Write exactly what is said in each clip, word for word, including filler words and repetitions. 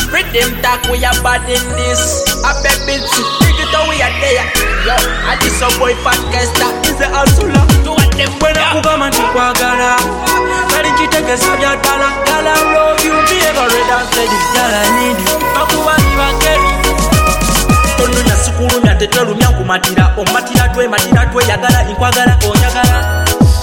Rhythm talk, we are bad in this. A baby, take it away a day. Yo, I this a boy podcaster. Is the answer to what them when I go man to Guagara. Very kitty, Sabia Dala, Dala, love you, be ever read and said it. Dala need you. Akuwa Nivakeri. Tono ya sukuru ya tetelu nyangu matira. O matira twe, matira twe, yagara, inkwagara, o yagara.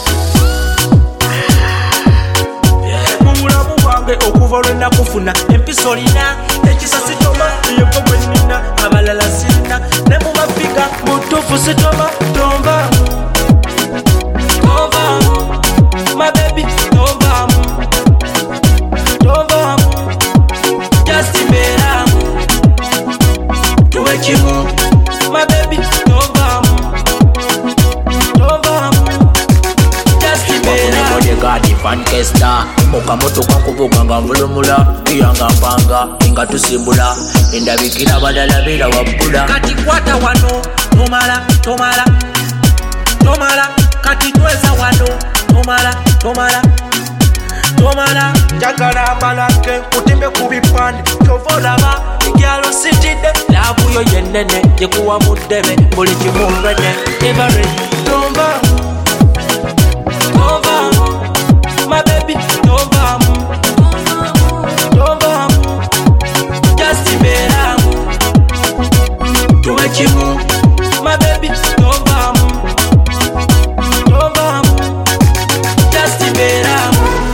Okuva olwenda kufuna empiso olina ekisa sitoma yeko bwenina abalala sina ne mu mafika mutufu sitoma tomba tomba my baby tomba tomba just imera tuwe kimu my baby tomba tomba just imera Bodyguard Fankesta Moka moto kwa kuvuga nga mulumula Iyanga mpanga inga tusimbula Endabikira badala bila wabula Kati kwata wano Tomala, tomala Tomala, kati tweza wano Tomala, tomala Tomala, jagala balake Kutimbe kubipande, chovola ba Igyalo sitide, labu yo yenene Jekuwa mudeme, buliki murene Every, tomba Tomba My baby, don't bam, don't bam, just imera, tuwe chimu. My baby, don't bam, don't bam, just imera.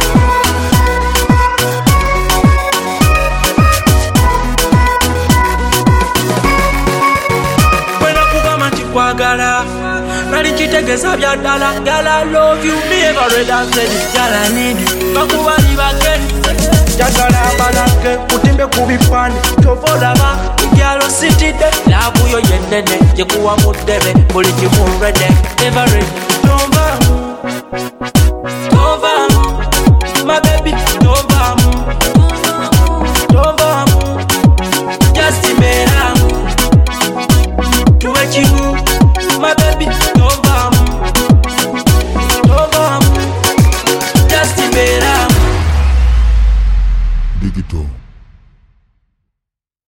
Wena kuga manchi kwagala. Nari chitegeza bya dala, gala love you, me ever read and said it, gala need you. Bakuwa Nivakeri, jagala balake, kutimbe kubipande, chovola ba, igyalo sitide, labu yo yenene, jekuwa mudeme, buliki murene, ever read, tomba.